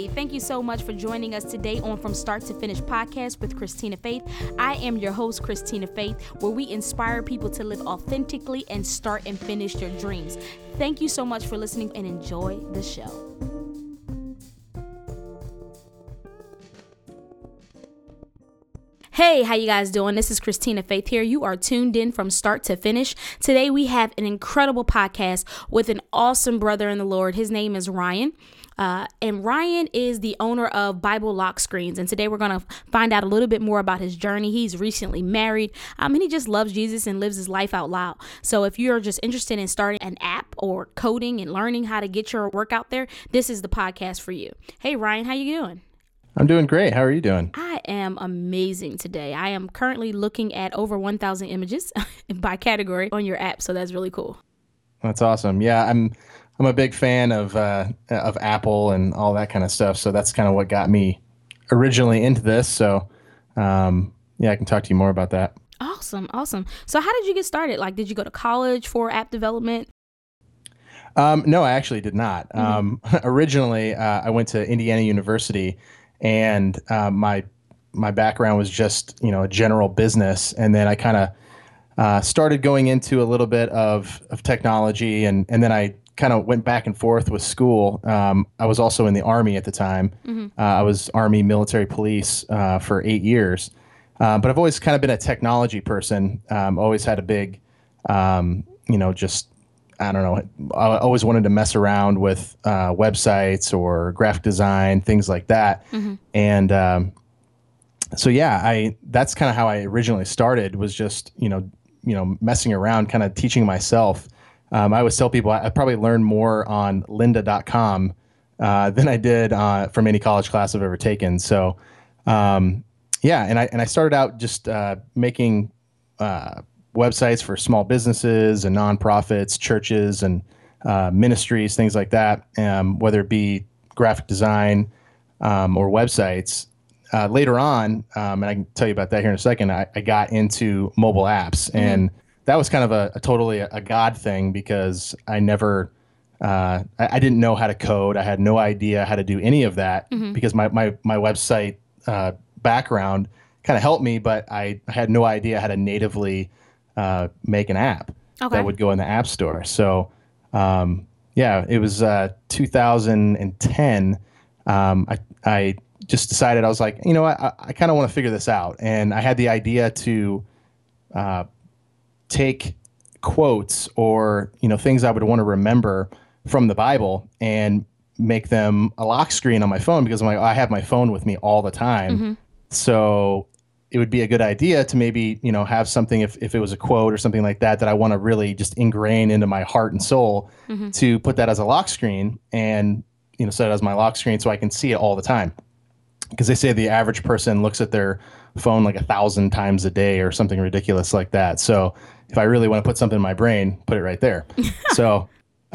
Hey, thank you so much for joining us today on From Start to Finish podcast with Christina Faith. I am your host, Christina Faith, where we inspire people to live authentically and start and finish their dreams. Thank you so much for listening and enjoy the show. Hey, how you guys doing? This is Christina Faith here. You are tuned in from start to finish. Today we have an incredible podcast with an awesome brother in the Lord. His name is Ryan. And Ryan is the owner of Bible Lock Screens. And today we're going to find out a little bit more about his journey. He's recently married. And he just loves Jesus and lives his life out loud. So if you're just interested in starting an app or coding and learning how to get your work out there, this is the podcast for you. Hey, Ryan, how you doing? I'm doing great. How are you doing? I am amazing today. I am currently looking at over 1,000 images by category on your app, so that's really cool. That's awesome. Yeah, I'm a big fan of Apple and all that kind of stuff. So that's kind of what got me originally into this. So I can talk to you more about that. Awesome. So how did you get started? Like, did you go to college for app development? No, I actually did not. Originally, I went to Indiana University. And my background was just, a general business. And then I kind of started going into a little bit of technology. And then I kind of went back and forth with school. I was also in the Army at the time. I was Army military police for 8 years. But I've always kind of been a technology person. Always had a big, I don't know. I always wanted to mess around with websites or graphic design, things like that. And that's kind of how I originally started, was just, messing around, kind of teaching myself. I always tell people I probably learned more on lynda.com than I did from any college class I've ever taken. So, and I started out just making websites for small businesses and nonprofits, churches and ministries, things like that, whether it be graphic design or websites. Later on, and I can tell you about that here in a second, I got into mobile apps. And that was kind of a totally a God thing, because I never, I didn't know how to code. I had no idea how to do any of that, because my website background kind of helped me, but I had no idea how to natively make an app that would go in the App Store. So, it was 2010. I just decided, I was like, I kind of want to figure this out. And I had the idea to take quotes or, things I would want to remember from the Bible and make them a lock screen on my phone, because I'm like, I have my phone with me all the time. So it would be a good idea to maybe, have something, if it was a quote or something like that I want to really just ingrain into my heart and soul, to put that as a lock screen and, set it as my lock screen so I can see it all the time. Because they say the average person looks at their phone like 1,000 times a day or something ridiculous like that. So if I really want to put something in my brain, put it right there. So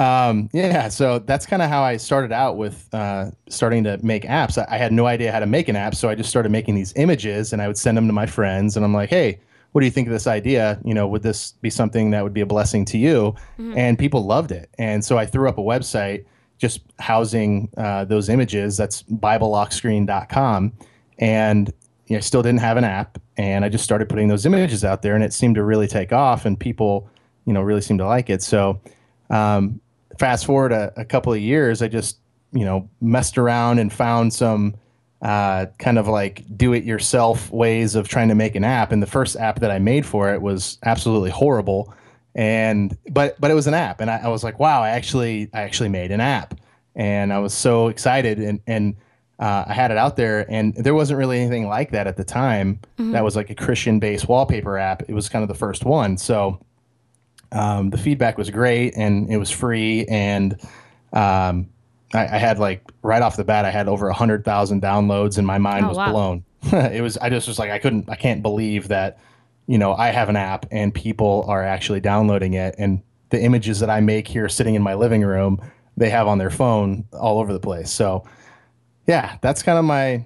so that's kind of how I started out with starting to make apps. I had no idea how to make an app, so I just started making these images, and I would send them to my friends, and I'm like, hey, what do you think of this idea? Would this be something that would be a blessing to you? And people loved it. And so I threw up a website just housing those images. That's BibleLockScreen.com. And I still didn't have an app, and I just started putting those images out there, and it seemed to really take off, and people, really seemed to like it. So fast forward a couple of years, I just, messed around and found some kind of like do-it-yourself ways of trying to make an app. And the first app that I made for it was absolutely horrible. But it was an app, and I was like, wow, I actually made an app, and I was so excited, and I had it out there, and there wasn't really anything like that at the time. That was like a Christian-based wallpaper app. It was kind of the first one. So the feedback was great, and it was free, and I had, like, right off the bat, I had over 100,000 downloads, and my mind was blown. I just was like, I can't believe that, I have an app and people are actually downloading it, and the images that I make here sitting in my living room, they have on their phone all over the place. So yeah, that's kind of my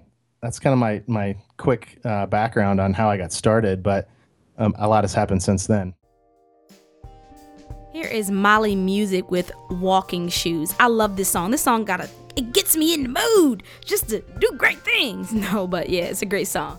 quick background on how I got started, but a lot has happened since then. Here is Mali Music with Walking Shoes. I love this song. This song It gets me in the mood just to do great things. No, but yeah, it's a great song.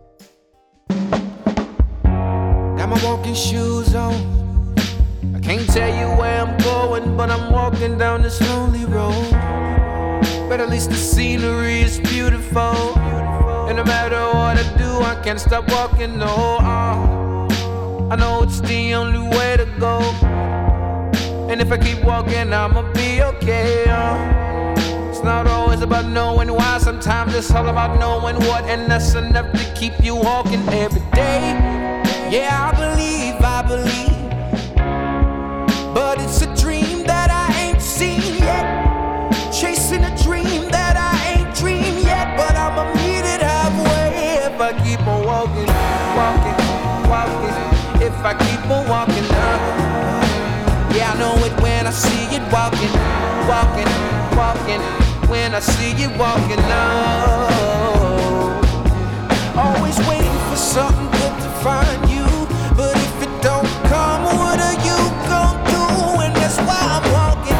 Got my walking shoes on. I can't tell you where I'm going, but I'm walking down this lonely road. But at least the scenery is beautiful. And no matter what I do, I can't stop walking, no. I know it's the only way to go. And if I keep walking, I'ma be okay. It's not always about knowing why. Sometimes it's all about knowing what. And that's enough to keep you walking every day. Yeah, I believe. But it's a dream that I ain't seen yet. Chasing a dream that I ain't dreamed yet. But I'ma meet it halfway if I keep on walking. If I keep on walking up. Yeah, I know it when I see it walking. When I see you walking up. Always waiting for something good to find you. But if it don't come, what are you gon' do? And that's why I'm walking.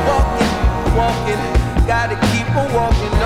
Gotta keep on walking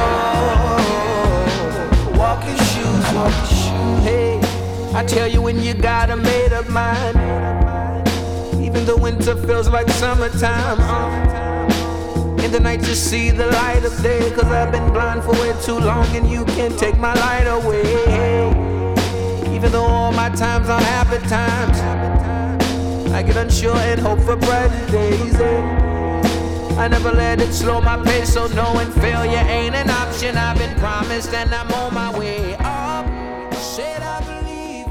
on. Walking shoes. Hey, I tell you when you got a made up mind. Even the winter feels like summertime. In the night you see the light of day. Cause I've been blind for way too long and you can't take my light away. Even though all my times are happy times, I get unsure and hope for brighter days. I never let it slow my pace, so knowing failure ain't an option. I've been promised and I'm on my way up. Said I believe,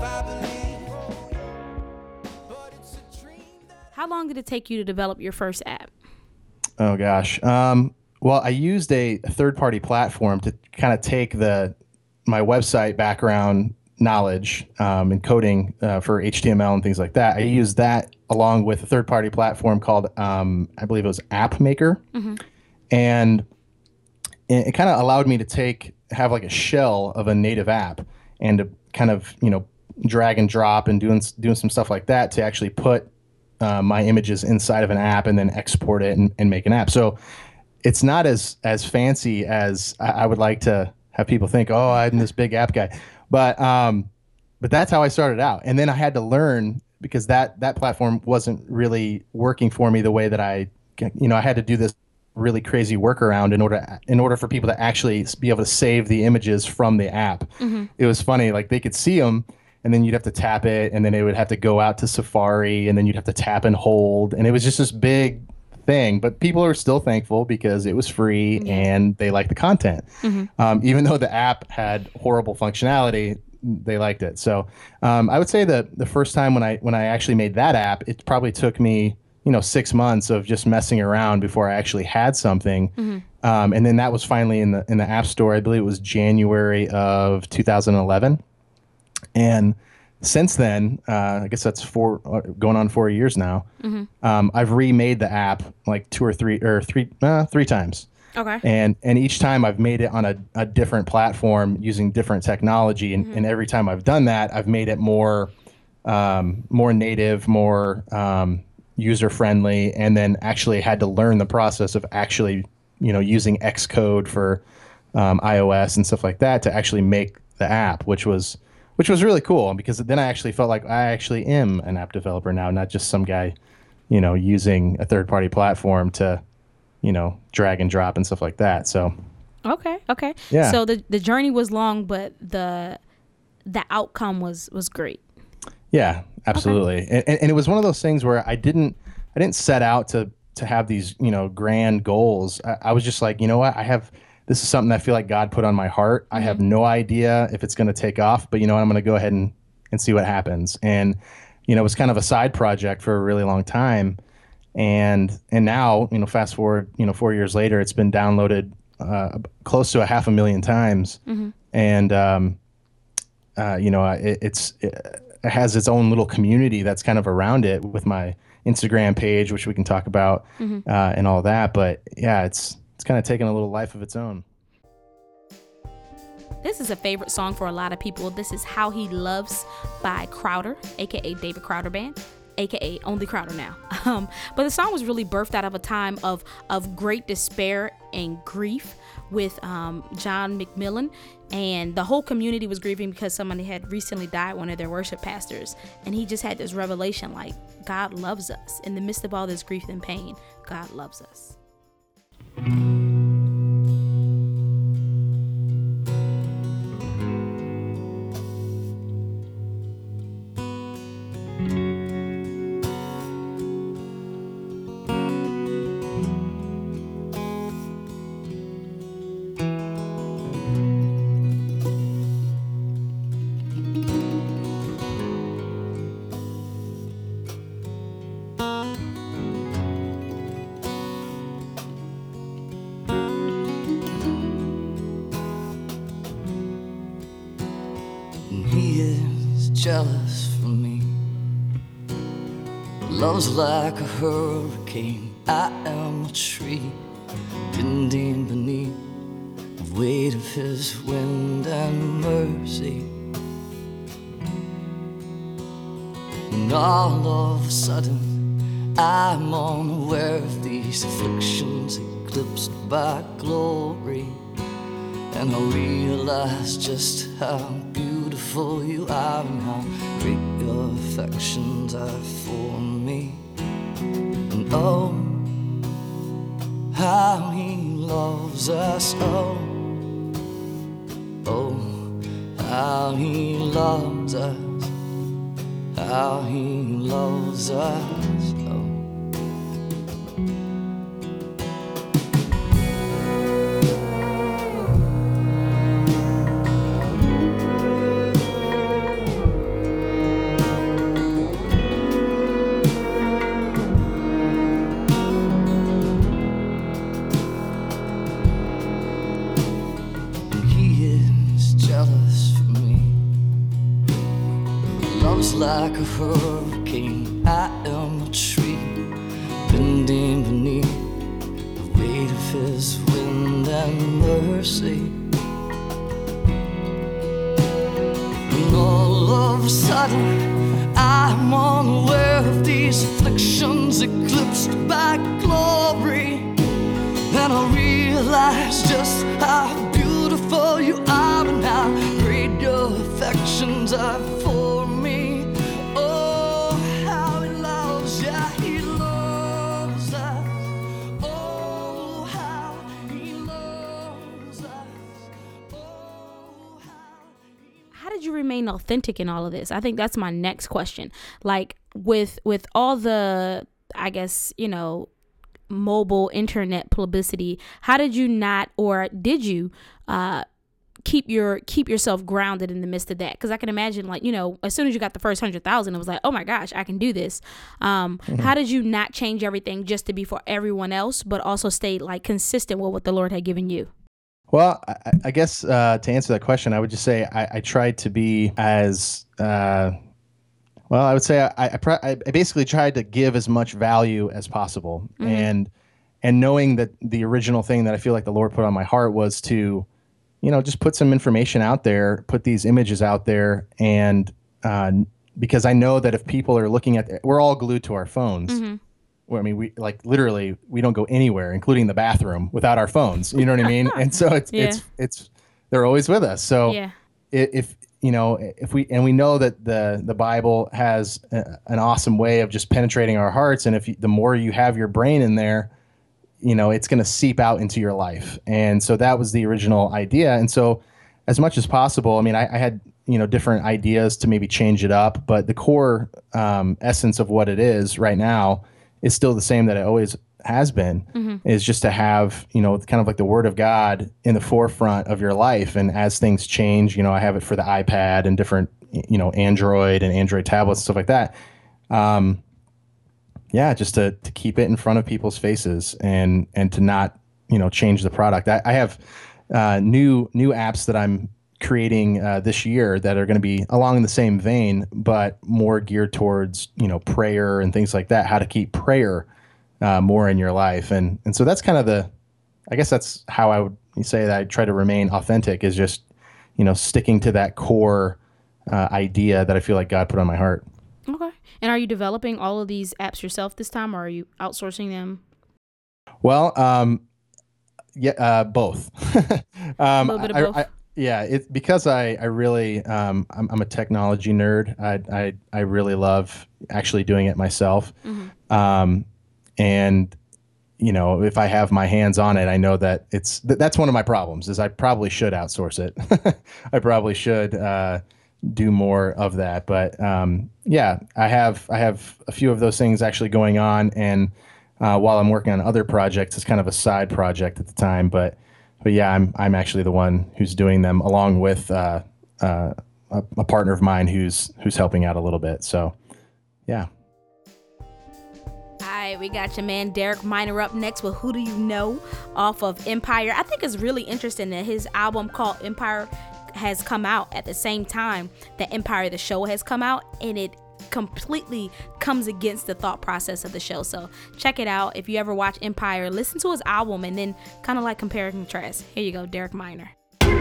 but it's a dream. How long did it take you to develop your first app? Oh gosh. Well, I used a third-party platform to kind of take my website background knowledge and coding for HTML and things like that. I used that along with a third-party platform called I believe it was App Maker, and it kind of allowed me to have like a shell of a native app and to kind of drag and drop and doing some stuff like that to actually put my images inside of an app and then export it and make an app. So it's not as fancy as I would like to have people think, oh, I'm this big app guy. But that's how I started out. And then I had to learn, because that platform wasn't really working for me the way that I had to do this really crazy workaround in order for people to actually be able to save the images from the app. It was funny, like they could see them, and then you'd have to tap it, and then it would have to go out to Safari, and then you'd have to tap and hold, and it was just this big thing. But people are still thankful because it was free and they liked the content. Even though the app had horrible functionality, they liked it. So I would say that the first time when I actually made that app, it probably took me 6 months of just messing around before I actually had something. And then that was finally in the App Store. I believe it was January of 2011. And since then, I guess that's going on 4 years now. I've remade the app like three times. Okay. And each time I've made it on a different platform using different technology. And every time I've done that, I've made it more native, more user friendly, and then actually had to learn the process of actually, using Xcode for iOS and stuff like that to actually make the app, which was really cool, because then I actually felt like I actually am an app developer now, not just some guy, using a third-party platform to, drag and drop and stuff like that. So. Okay. Yeah. So the journey was long, but the outcome was great. Yeah, absolutely. Okay. And it was one of those things where I didn't set out to have these, grand goals. I was just like, you know what, this is something I feel like God put on my heart. I have no idea if it's going to take off, but I'm going to go ahead and see what happens. And, it was kind of a side project for a really long time. And now, fast forward, 4 years later, it's been downloaded close to 500,000 times. And, it has its own little community that's kind of around it with my Instagram page, which we can talk about and all that. But yeah, it's kind of taken a little life of its own. This is a favorite song for a lot of people. This is How He Loves by Crowder, aka David Crowder Band, aka Only Crowder now. But the song was really birthed out of a time of great despair in grief with John McMillan, and the whole community was grieving because somebody had recently died, one of their worship pastors, and he just had this revelation, like, God loves us. In the midst of all this grief and pain, God loves us. He is jealous for me. Love's like a hurricane. I am a tree bending beneath the weight of his wind and mercy. And all of a sudden I'm unaware of these afflictions eclipsed by glory. And I realize just how beautiful you are and how great your affections are for me. And oh, how he loves us, oh, oh, how he loves us, how he loves us, oh. Like a hurricane, I am a tree bending beneath the weight of his wind and mercy. And all of a sudden I'm unaware of these afflictions eclipsed by glory. And I realize just how beautiful you are and how great your affections are for me. How did you remain authentic in all of this? I think that's my next question. Like with all the, I guess, mobile internet publicity, how did you not, or did you keep yourself grounded in the midst of that? Because I can imagine, like, as soon as you got the first 100,000, it was like, oh my gosh, I can do this. How did you not change everything just to be for everyone else, but also stay like consistent with what the Lord had given you? Well, I guess to answer that question, I would just say I tried to be as well. I would say I basically tried to give as much value as possible, and knowing that the original thing that I feel like the Lord put on my heart was to, just put some information out there, put these images out there, and because I know that if people are looking at, we're all glued to our phones. I mean, we like literally we don't go anywhere, including the bathroom, without our phones. You know what I mean? And so it's they're always with us. So if we know that the Bible has an awesome way of just penetrating our hearts, and the more you have your brain in there, it's going to seep out into your life. And so that was the original idea. And so as much as possible, I mean, I had different ideas to maybe change it up, but the core essence of what it is right now is still the same that it always has been, is just to have, kind of like the Word of God in the forefront of your life. And as things change, I have it for the iPad and different, Android and Android tablets, stuff like that. Just to keep it in front of people's faces and to not, change the product. I have new apps that I'm creating this year that are going to be along the same vein, but more geared towards, prayer and things like that, how to keep prayer more in your life. And so that's kind of I guess that's how I would say that I try to remain authentic, is just, sticking to that core idea that I feel like God put on my heart. Okay. And are you developing all of these apps yourself this time, or are you outsourcing them? Well, Yeah, both. A little bit of both. Yeah, it's because I really I'm a technology nerd. I really love actually doing it myself. And if I have my hands on it, I know that that's one of my problems is I probably should outsource it. I probably should do more of that. But yeah, I have a few of those things actually going on, and while I'm working on other projects, it's kind of a side project at the time. But yeah, I'm actually the one who's doing them along with a partner of mine who's helping out a little bit. So yeah. All right, we got your man Derek Minor up next with Who Do You Know off of Empire. I think it's really interesting that his album called Empire has come out at the same time that Empire the Show has come out, and it completely comes against the thought process of the show. So check it out. If you ever watch Empire, listen to his album and then kind of like compare and contrast. Here you go, Derek Minor.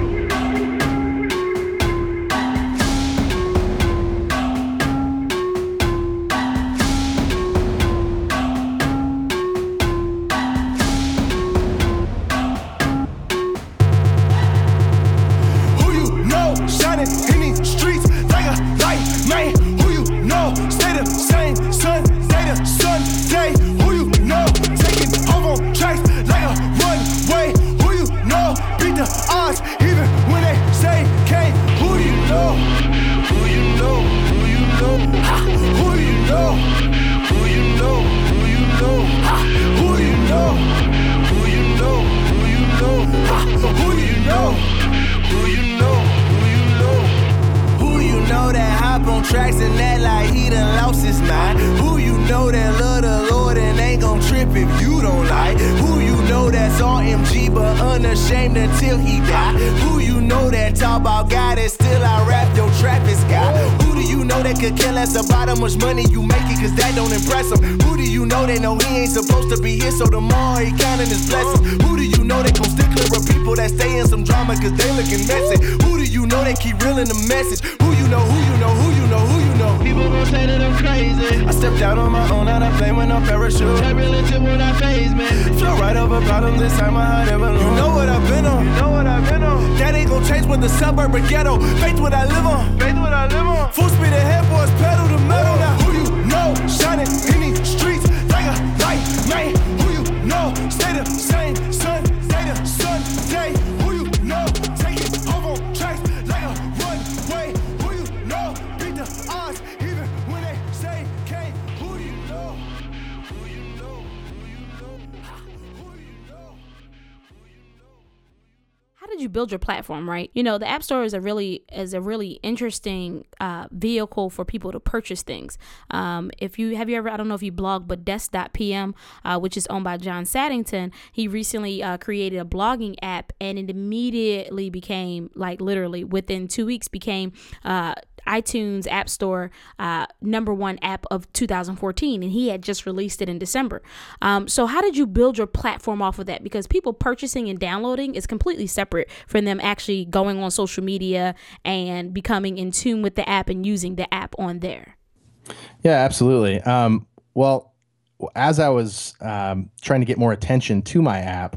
In these streets like a light, man. Who you know? Stay the same, son. Stay the Sunday. Who you know? Taking home on tracks like a runway. Who you know? Beat the odds even when they say can't. Who you know? Who you know? Who you know? Who you know? Who you know? Who you know? Who you know? Who you know? Who you know? Who you know? Who you know? Who you know that hop on tracks and that like he done lost his mind? Who you know that love the Lord and ain't gon' trip if you don't like? Who you know that's RMG but unashamed until he die? Who you know that talk about God and still I rap your Travis guy? Who do you know that could care less about how much money you making cause that don't impress him? Who do you know that know he ain't supposed to be here so tomorrow he counting his blessings? Who do you know that gon' stick clear of people that stay in some drama cause they looking messy? Who do you know that keep reeling the message? Who you know, who you know, who you know, who you know? People gon' say that I'm crazy. I stepped out on my own, out of plane with no parachute. That real shit when I phase me. Flew right over problems this time I had ever known. You know what I've been on, you know what I've been on. That ain't gon' change with the suburb or ghetto. Faith what I live on, faith what I live on. Full speed ahead, boys, pedal to metal. Now who you know, shining in these streets like a light, man. Who you know, stay the same, son, stay the Sunday. Who you know, take it over on tracks like a runway. Who you know, beat the odds even when they say can't. Who you know, who you know, who you know, who you know. How did you build your platform, right? The App Store is a really interesting vehicle for people to purchase things. If you ever, I don't know if you blog, but Desk.pm, which is owned by John Saddington, he recently created a blogging app, and it immediately became, like literally within 2 weeks, became iTunes App Store #1 app of 2014, and he had just released it in December. So how did you build your platform off of that? Because people purchasing and downloading is completely separate from them actually going on social media and becoming in tune with the app and using the app on there. Yeah, absolutely. Well, as I was trying to get more attention to my app,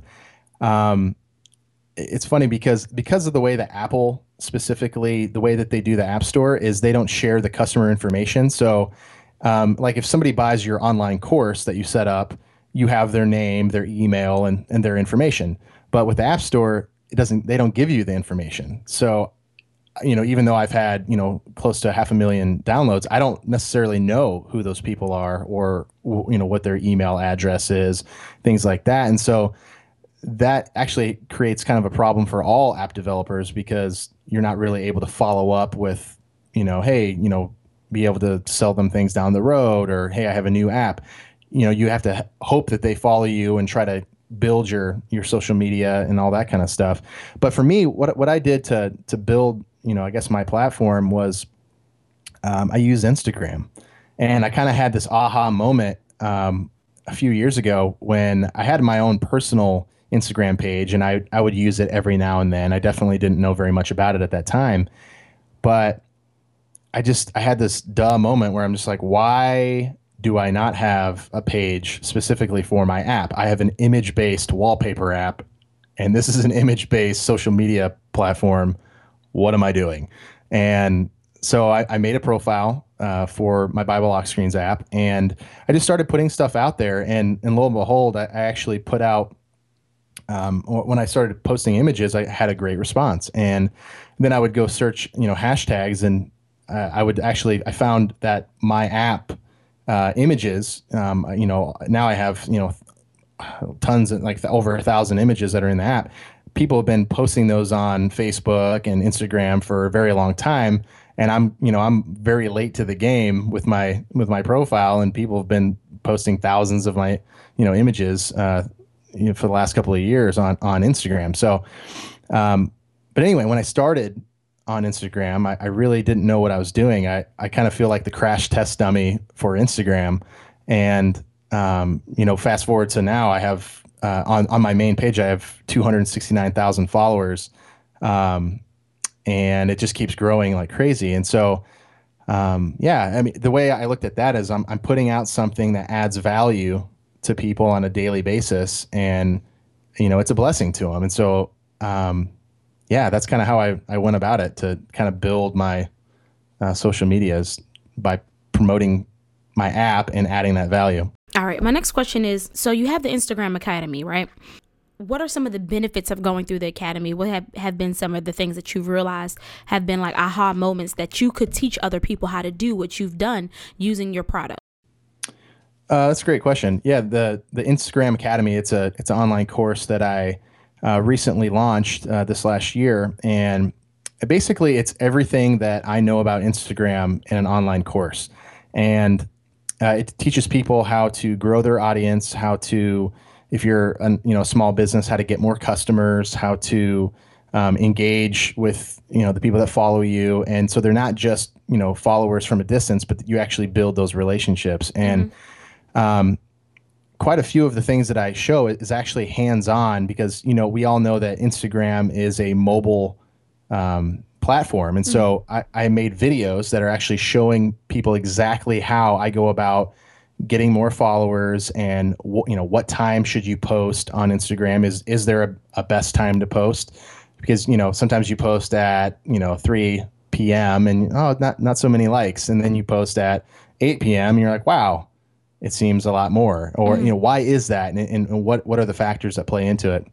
it's funny because of the way that Apple, specifically the way that they do the App Store, is they don't share the customer information. So like if somebody buys your online course that you set up, you have their name, their email, and their information. But with the App Store, they don't give you the information. So, even though I've had, close to 500,000 downloads, I don't necessarily know who those people are or, what their email address is, things like that. And so that actually creates kind of a problem for all app developers because you're not really able to follow up with, hey, be able to sell them things down the road, or, hey, I have a new app. You have to hope that they follow you and try to build your social media and all that kind of stuff. But for me, what I did to build, I guess my platform was I used Instagram, and I kind of had this aha moment a few years ago when I had my own personal Instagram page, and I would use it every now and then. I definitely didn't know very much about it at that time, but I had this duh moment where I'm just like, why do I not have a page specifically for my app? I have an image-based wallpaper app, and this is an image-based social media platform. What am I doing? And so I made a profile for my Bible Lock Screens app, and I just started putting stuff out there. And lo and behold, I actually put out, when I started posting images, I had a great response. And then I would go search, hashtags, and I found that my app images, now I have, tons of over 1,000 images that are in the app. People have been posting those on Facebook and Instagram for a very long time. And I'm very late to the game with my profile, and people have been posting thousands of my, images, for the last couple of years on Instagram. So, but anyway, when I started on Instagram, I really didn't know what I was doing. I kind of feel like the crash test dummy for Instagram. And, fast forward to now, I have, on my main page, I have 269,000 followers. And it just keeps growing like crazy. And so, the way I looked at that is I'm putting out something that adds value to people on a daily basis, and, it's a blessing to them. And so, that's kind of how I went about it, to kind of build my social medias by promoting my app and adding that value. All right. My next question is, so you have the Instagram Academy, right? What are some of the benefits of going through the Academy? What have been some of the things that you've realized have been like aha moments that you could teach other people how to do what you've done using your product? That's a great question. Yeah, the Instagram Academy, it's an online course that I recently launched this last year. And basically, it's everything that I know about Instagram in an online course. And it teaches people how to grow their audience, how to, if you're a small business, how to get more customers, how to engage with the people that follow you. And so they're not just followers from a distance, but you actually build those relationships. And quite a few of the things that I show is actually hands-on, because we all know that Instagram is a mobile platform. And so I made videos that are actually showing people exactly how I go about getting more followers, and what time should you post on Instagram? Is there a best time to post? Because sometimes you post at 3 p.m. and not so many likes, and then you post at 8 p.m. and you're like, wow, it seems a lot more. Or why is that? And what are the factors that play into it?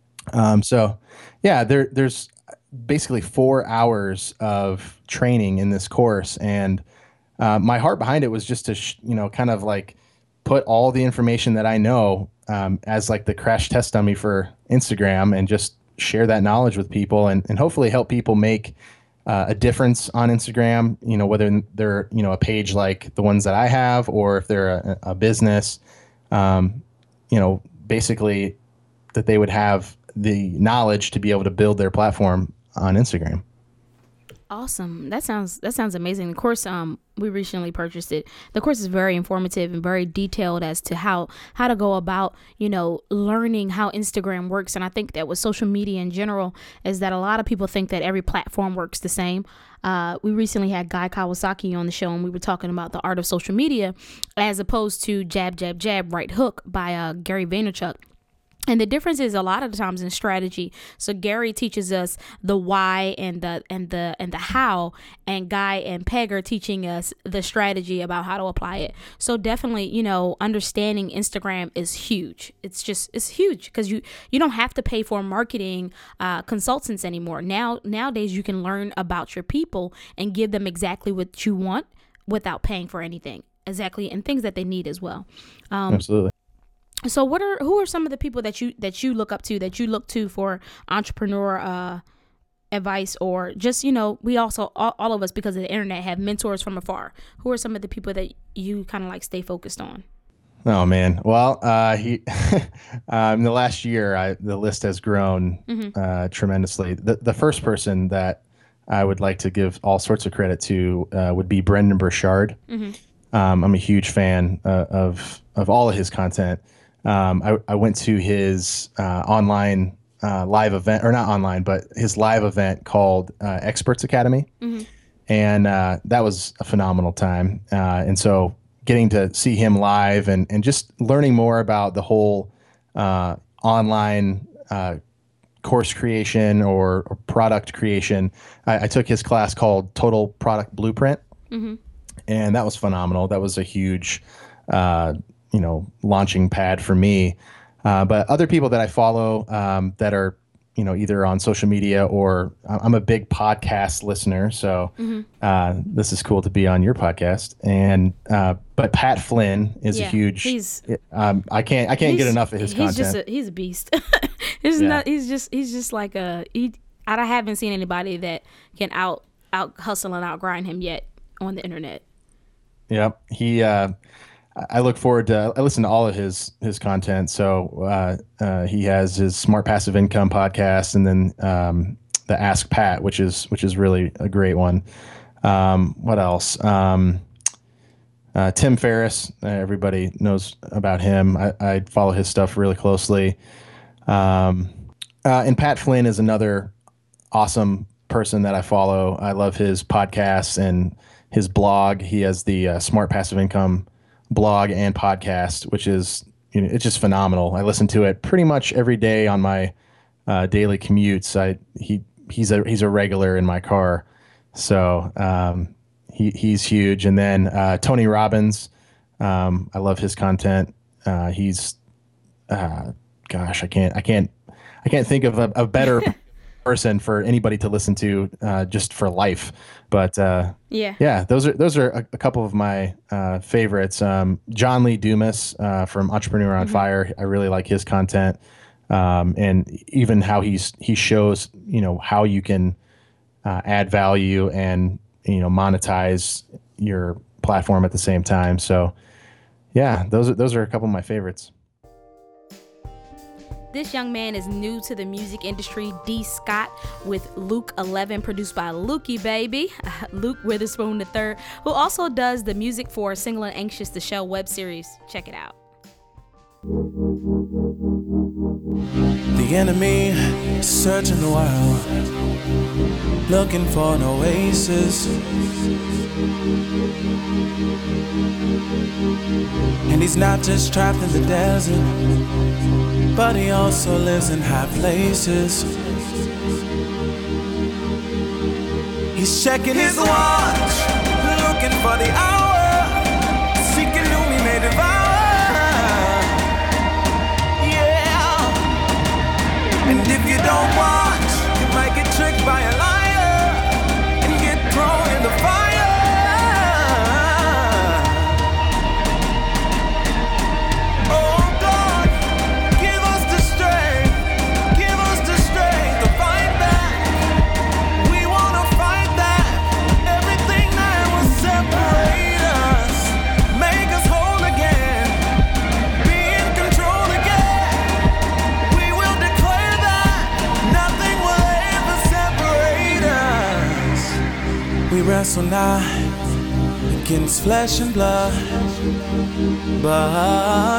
There's basically 4 hours of training in this course, and my heart behind it was just to kind of like put all the information that I know as like the crash test dummy for Instagram, and just share that knowledge with people, and hopefully help people make a difference on Instagram, whether they're a page like the ones that I have, or if they're a business, basically that they would have the knowledge to be able to build their platform on Instagram. Awesome. That sounds amazing. Of course, we recently purchased it. The course is very informative and very detailed as to how to go about, learning how Instagram works. And I think that with social media in general is that a lot of people think that every platform works the same. We recently had Guy Kawasaki on the show, and we were talking about the art of social media as opposed to jab, jab, jab, right hook by Gary Vaynerchuk. And the difference is a lot of the times in strategy. So Gary teaches us the why and the how, and Guy and Peg are teaching us the strategy about how to apply it. So definitely, understanding Instagram is huge. It's huge, because you don't have to pay for marketing consultants anymore. Nowadays you can learn about your people and give them exactly what you want without paying for anything. Exactly, and things that they need as well. Absolutely. So who are some of the people that you look up to, that you look to for entrepreneur advice, or just, we also, all of us, because of the internet, have mentors from afar. Who are some of the people that you kind of like stay focused on? Oh man. Well, in the last year, the list has grown tremendously. The first person that I would like to give all sorts of credit to would be Brendon Burchard. I'm a huge fan of all of his content. I went to his online live event, or not online, but his live event called Experts Academy. And that was a phenomenal time. And so getting to see him live and just learning more about the whole online course creation or product creation. I took his class called Total Product Blueprint, and that was phenomenal. That was a huge, launching pad for me. But other people that I follow that are, either on social media or I'm a big podcast listener. So this is cool to be on your podcast. And but Pat Flynn is a huge. I can't get enough of his content. He's a beast. He's just like I haven't seen anybody that can out hustle and out grind him yet on the internet. Yep. I look forward to. I listen to all of his content. So he has his Smart Passive Income podcast, and then the Ask Pat, which is really a great one. What else? Tim Ferriss. Everybody knows about him. I follow his stuff really closely. And Pat Flynn is another awesome person that I follow. I love his podcasts and his blog. He has the Smart Passive Income blog and podcast, which is, it's just phenomenal. I listen to it pretty much every day on my daily commutes. He's a regular in my car. So he's huge. And then Tony Robbins, I love his content. He's gosh, I can't think of a better person for anybody to listen to just for life. But those are a couple of my favorites. John Lee Dumas from Entrepreneur on Fire. I really like his content, and even how he shows how you can add value and monetize your platform at the same time. So those are a couple of my favorites. This young man is new to the music industry, D. Scott, with Luke 11, produced by Lukey Baby, Luke Witherspoon III, who also does the music for Single and Anxious, the Show web series. Check it out. The enemy is searching the world, looking for an oasis. And he's not just trapped in the desert, but he also lives in high places. He's checking his watch, looking for the hour, seeking whom he may devour. Yeah. And if you don't watch, you might get tricked by a liar and get thrown in the fire. Wrestle not against flesh and blood, but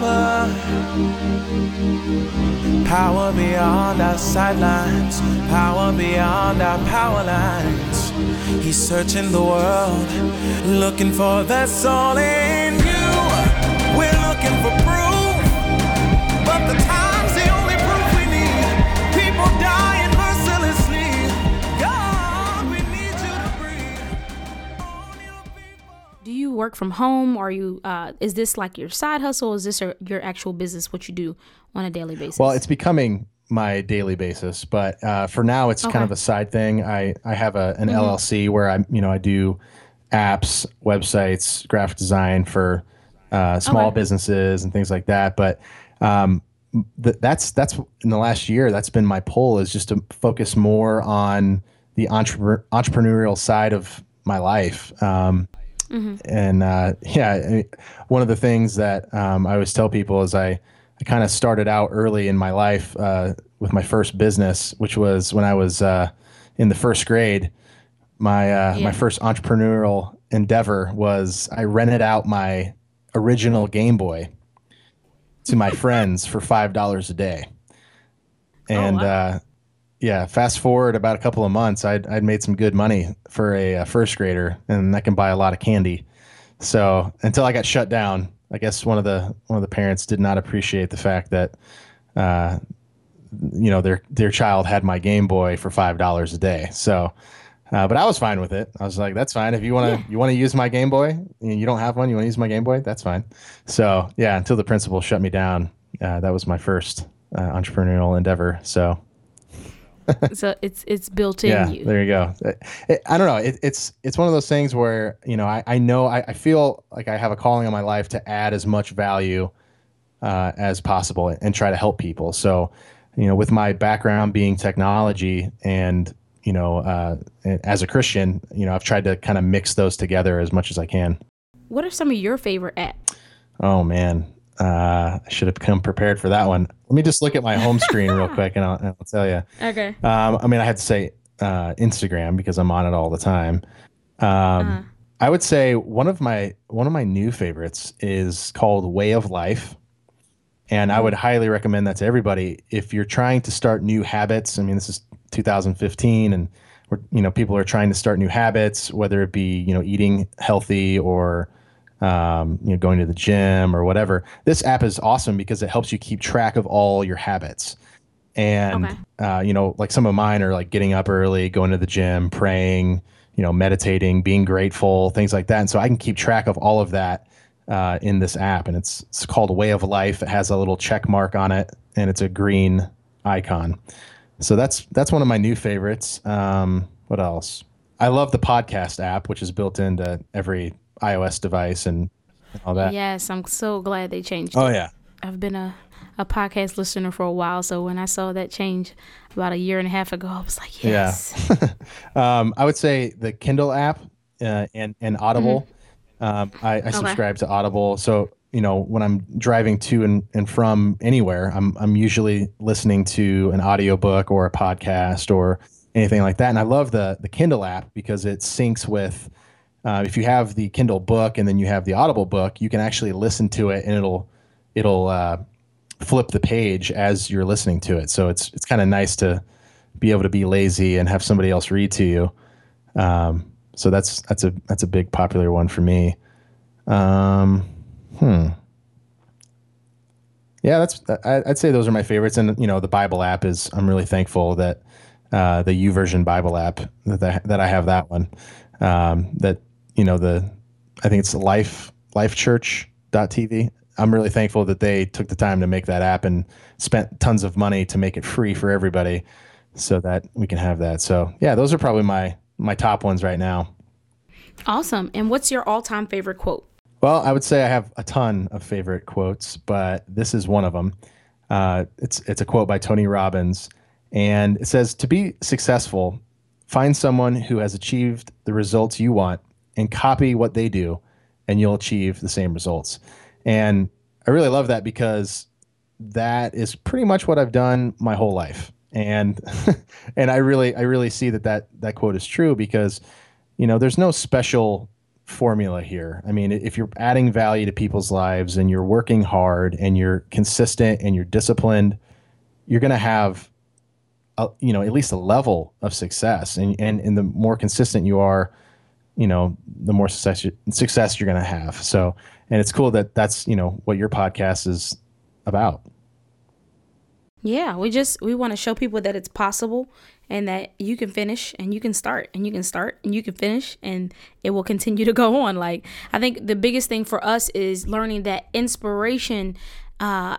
power beyond our sidelines, power beyond our power lines. He's searching the world, looking for that soul in you. We're looking for proof, but the time's the only proof we need. People dying mercilessly. Do you work from home? Or is this like your side hustle? Is this your actual business, what you do on a daily basis? Well, it's becoming my daily basis, but for now it's kind of a side thing. I have an LLC where I do apps, websites, graphic design for small businesses and things like that. But that's in the last year, that's been my pull, is just to focus more on the entrepreneurial side of my life. And one of the things that I always tell people is I kind of started out early in my life with my first business, which was when I was in the first grade. My first entrepreneurial endeavor was I rented out my original Game Boy to my friends for $5 a day. And fast forward about a couple of months, I'd made some good money for a first grader, and that can buy a lot of candy. So until I got shut down, I guess one of the parents did not appreciate the fact that their child had my Game Boy for $5 a day. So, but I was fine with it. I was like, that's fine. If you want to use my Game Boy and you don't have one, you want to use my Game Boy, that's fine. So yeah, until the principal shut me down, that was my first entrepreneurial endeavor. So. So it's built in you. There you go. I don't know. It's one of those things where, I feel like I have a calling on my life to add as much value as possible and try to help people. So, with my background being technology and, as a Christian, I've tried to kind of mix those together as much as I can. What are some of your favorite apps? Oh, man. I should have come prepared for that one. Let me just look at my home screen real quick and I'll tell you. Okay. I had to say Instagram because I'm on it all the time. I would say one of my new favorites is called Way of Life. And I would highly recommend that to everybody. If you're trying to start new habits, this is 2015 and people are trying to start new habits, whether it be, eating healthy or going to the gym or whatever. This app is awesome because it helps you keep track of all your habits. And, like some of mine are like getting up early, going to the gym, praying, meditating, being grateful, things like that. And so I can keep track of all of that in this app. And it's called Way of Life. It has a little check mark on it and it's a green icon. So that's one of my new favorites. What else? I love the podcast app, which is built into every iOS device and all that. Yes, I'm so glad they changed it. Oh, yeah. I've been a podcast listener for a while, so when I saw that change about a year and a half ago, I was like, yes. Yeah. I would say the Kindle app and Audible. I subscribe to Audible. So, when I'm driving to and from anywhere, I'm usually listening to an audiobook or a podcast or anything like that. And I love the Kindle app because it syncs with if you have the Kindle book and then you have the Audible book, you can actually listen to it and it'll flip the page as you're listening to it. So it's kind of nice to be able to be lazy and have somebody else read to you. So that's a big popular one for me. Yeah, I'd say those are my favorites. And the Bible app I'm really thankful that the YouVersion Bible app that I have that one. I think it's lifechurch.tv. I'm really thankful that they took the time to make that app and spent tons of money to make it free for everybody so that we can have that. So yeah, those are probably my top ones right now. Awesome. And what's your all-time favorite quote? Well, I would say I have a ton of favorite quotes, but this is one of them. It's a quote by Tony Robbins, and it says, "To be successful, find someone who has achieved the results you want and copy what they do, and you'll achieve the same results." And I really love that because that is pretty much what I've done my whole life. And and I really see that quote is true because, there's no special formula here. If you're adding value to people's lives and you're working hard and you're consistent and you're disciplined, you're going to have at least a level of success. And the more consistent you are, the more success you're going to have. So, and it's cool that's what your podcast is about. Yeah, we want to show people that it's possible and that you can finish and you can start and you can start and you can finish and it will continue to go on. Like, I think the biggest thing for us is learning that inspiration can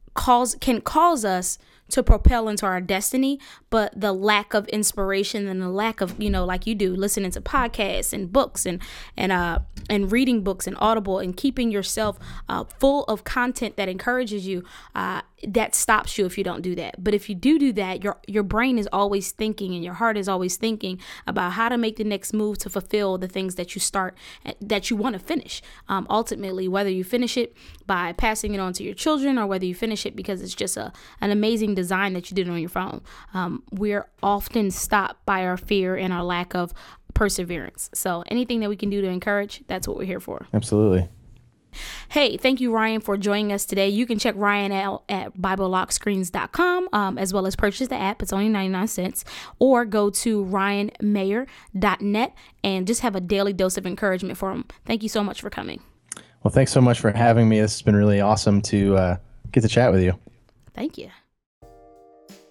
cause us to propel into our destiny, but the lack of inspiration and the lack of, like you do, listening to podcasts and books and reading books and Audible and keeping yourself full of content that encourages you, that stops you if you don't do that. But if you do that, your brain is always thinking and your heart is always thinking about how to make the next move to fulfill the things that you start, that you want to finish. Ultimately, whether you finish it by passing it on to your children or whether you finish it because it's just an amazing design that you did on your phone. We're often stopped by our fear and our lack of perseverance. So anything that we can do to encourage, that's what we're here for. Absolutely. Hey, thank you, Ryan, for joining us today. You can check Ryan out at BibleLockscreens.com, as well as purchase the app. It's only 99 cents. Or go to ryanmayer.net and just have a daily dose of encouragement for him. Thank you so much for coming. Well, thanks so much for having me. This has been really awesome to get to chat with you. Thank you.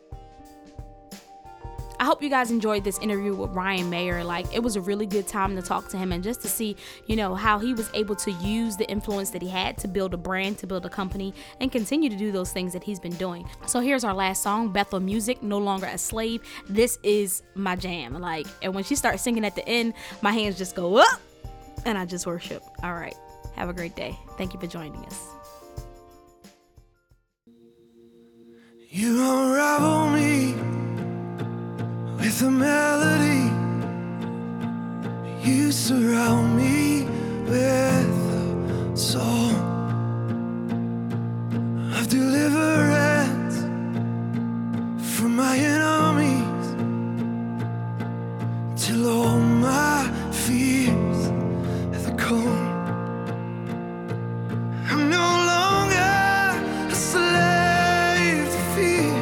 hope you guys enjoyed this interview with Ryan Mayer. Like, it was a really good time to talk to him and just to see, how he was able to use the influence that he had to build a brand, to build a company, and continue to do those things that he's been doing. So here's our last song, Bethel Music, No Longer a Slave. This is my jam. And when she starts singing at the end, my hands just go up and I just worship. All right. Have a great day. Thank you for joining us. You unravel me with a melody. You surround me with a song of deliverance from my enemies, till all my fears are gone. I'm no longer a slave to fear.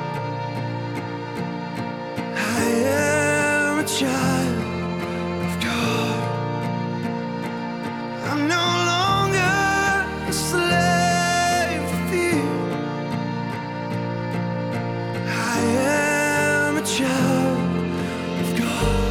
I am a child of God. I'm no longer a slave to fear. I am a child of God.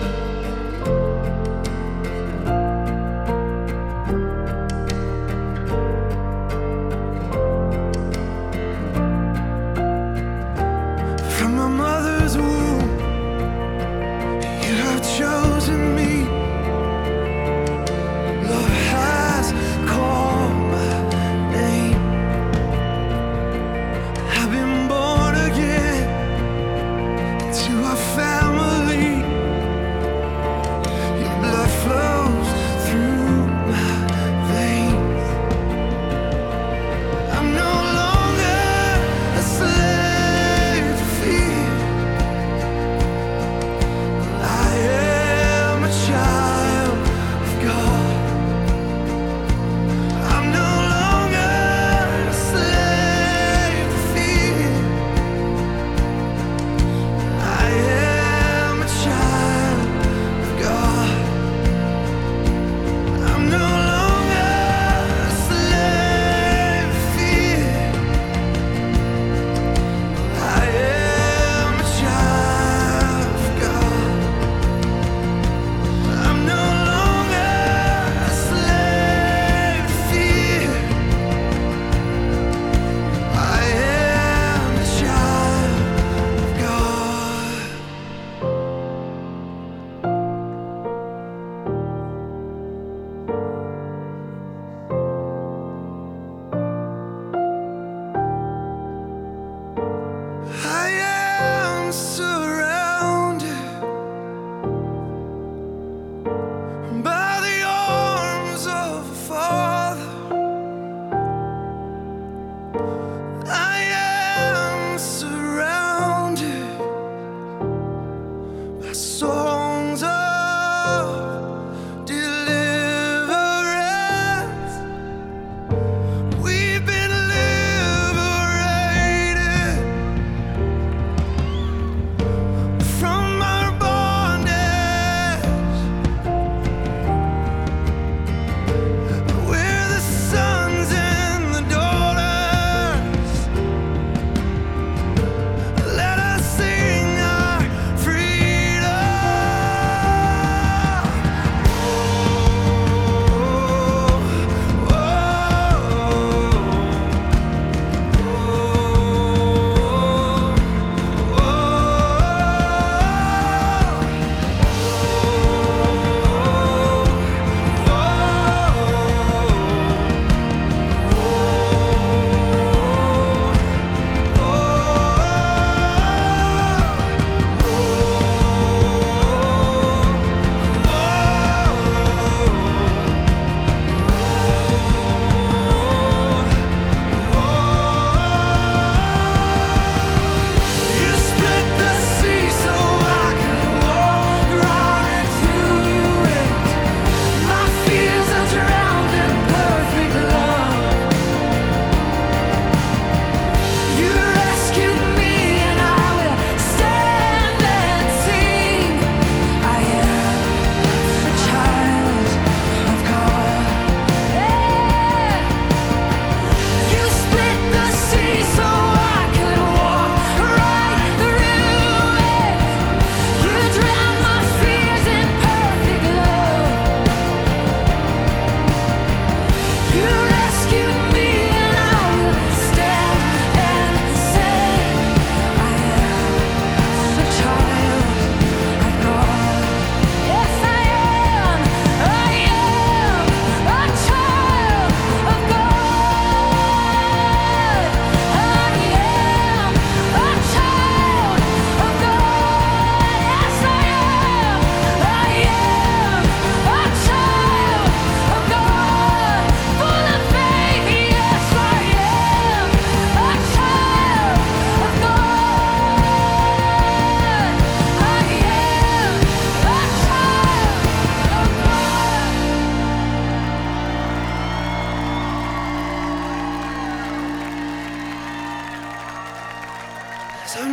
From my mother's womb, you have chosen me. Love has called my name. I've been born again into a family. Your blood flows through my veins. I'm no longer a slave to fear. I am a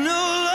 no